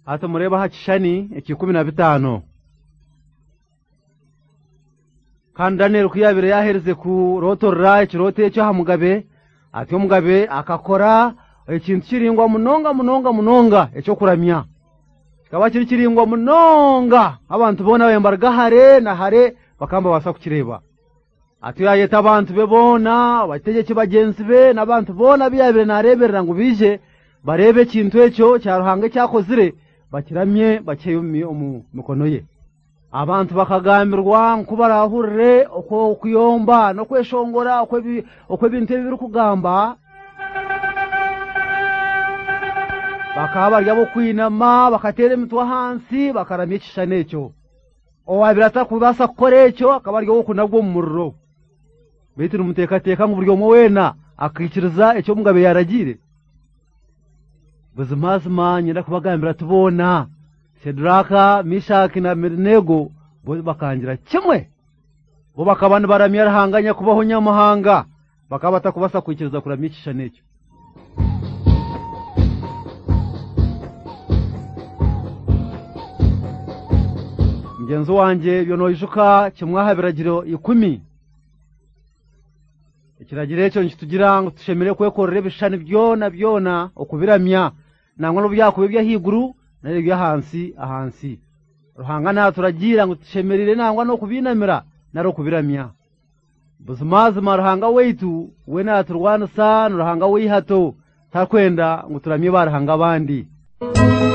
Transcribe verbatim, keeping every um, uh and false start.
Hata mureba hakishani ekikumi na bitano. Kandi Daniel kuyabire yahereze ku rotorra ekirote cyo hamugabe ati omugabe akakora ekintu kiringwa munonga munonga munonga ekyo kuramya. Kaba kiri kiringwa munonga abantu bona bembarga hare na hare bakamba basa kukireba. Ati yayeta abantu bebona bategeke bagenzi be nabantu bona biyabire nareberera ngo bije barebe ekintu ekyo cyaruhange cyakozire bakiramye bakeyumi omu mukono ye. Abantu bakagambirwa nkubarahurire okwo kuyomba no kweshongora okwe okwe bintu bibiri kugamba bakaba yabo kwinama bakatere mitwa hansi bakaramye kishane ekyo owabirata kubasa kukore ekyo akaba ryo kunabwo mu muriro bitira umuteka teka mu buryo wena akikiriza ekyo mugabe yaragire buzimazima nyira kubagambira tubona Shedraka, Mishaki na Abednego bo bakangira kimwe bo bakabana baramya rahanganya kubaho nyamahanga bakabata kubasa kwikiriza kuramikisha necyo. Ngenzo wanje byo noyishuka kimwahabiragiro ikumi ikiragire cyo nkitugira ngo tushemere kwekorera bishani byona byona okubiramya nangwa no byakube bya higuru nare bya hansi ahansi ruhangana turagira ngo tushemerire nangwa no kubinamira naro kubiramya buzimazi marhanga weitu wena turwana sana ruhanga weihato takwenda ngo turamye barhanga bandi.